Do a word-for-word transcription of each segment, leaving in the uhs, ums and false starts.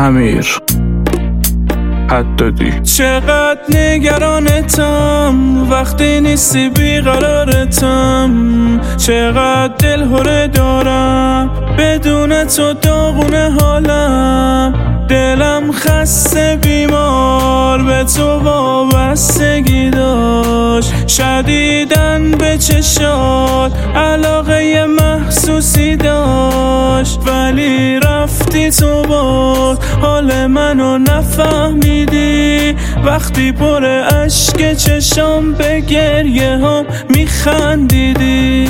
امیر حدادی. چقدر نگرانتم وقتی نیستی بیقرارتم، چقدر دلهره دارم بدون تو داغونه حالم، دلم خسته بیمار به تو وابستگی داشت، شدیدن به چشات علاقه محسوسی داشت، ولی رفتی تو با حال منو نفهمیدی، وقتی پر اشک چشام به گریه هم میخندیدی.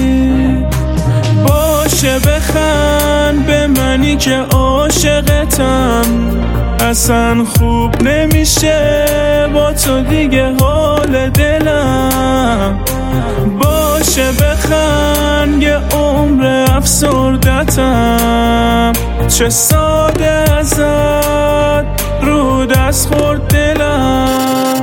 باشه بخند به منی که عاشقتم، اصلا خوب نمیشه با تو دیگه حال دلم. باشه بخند یه عمر افسردتم، چه ساده ازت رو دست خورد دلم.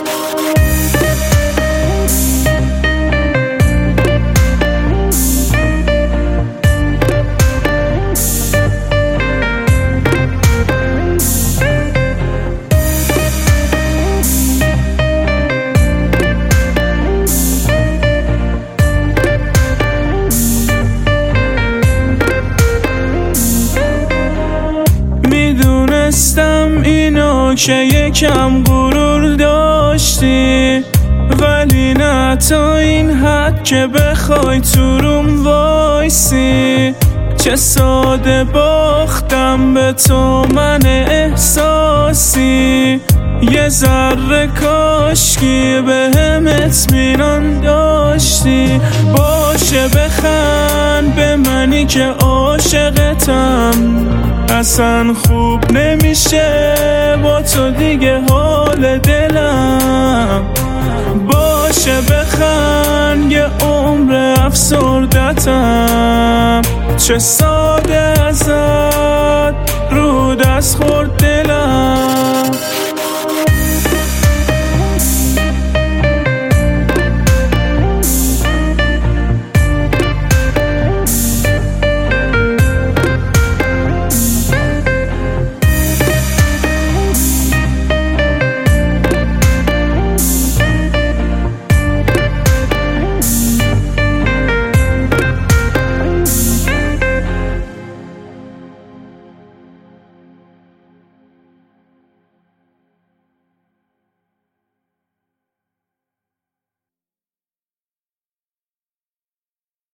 میدونستم اینو که یکم غرور داشتی، ولی نه تا این حد که بخوای تو روم وایسی. چه ساده باختم به تو من احساسی، یه ذره کاشکی به هم اطمینان داشتی. باشه بخند به منی که عاشقتم، اصلا خوب نمیشه با تو دیگه حال دلم. باشه بخند یه عمر افسردتم، چه ساده ازت رو دست خورد دلم.